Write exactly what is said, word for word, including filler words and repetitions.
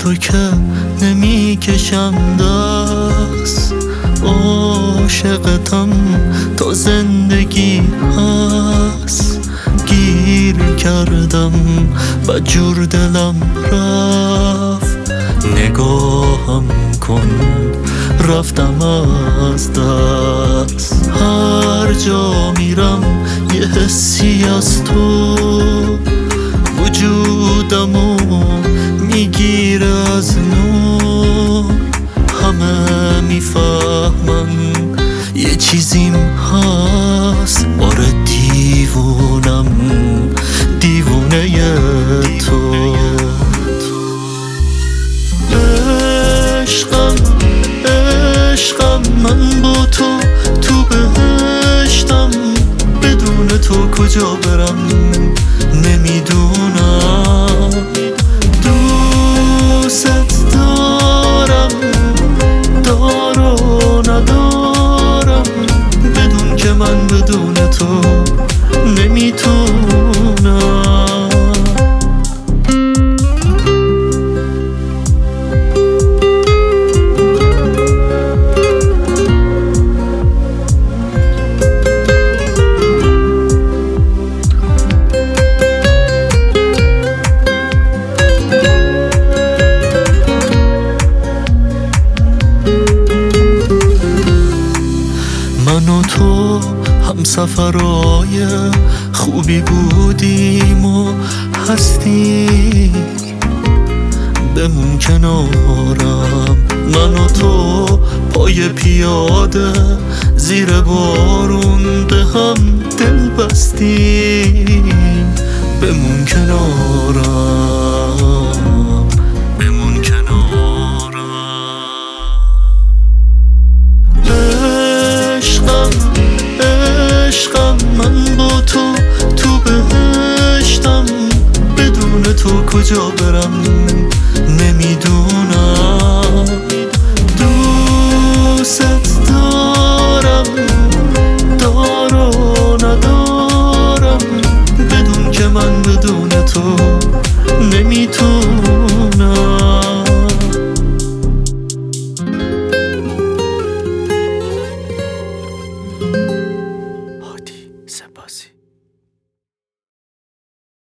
رو که نمی کشم دست، عاشقتم تا زندگی هست. گیر کردم و جور دلم رفت، نگاهم کن رفتم از دست. هر جا میرم یه حسی از تو وجودمو میگیره از نو. همه میفهمن یه چیزیم هست، آره دیوونم دیوونه تو. عشقم عشقم من با تو تو بهشتم، بدون تو کجا برم نمیدونم. دوست دارم دار و ندارم، بدون که من بدون تو نمیتونم. من و تو هم سفرهای خوبی بودیم و هستی، بمون کنارم. من و تو پای پیاده زیر بارون به هم دل بستیم، بمون کنارم بمون کنارم. عشقم عشقم من با تو تو بهشتم، بدون تو کجا برم نمیدونم. دوست دارم دار و ندارم، بدون که من بدون تو نمیتونم.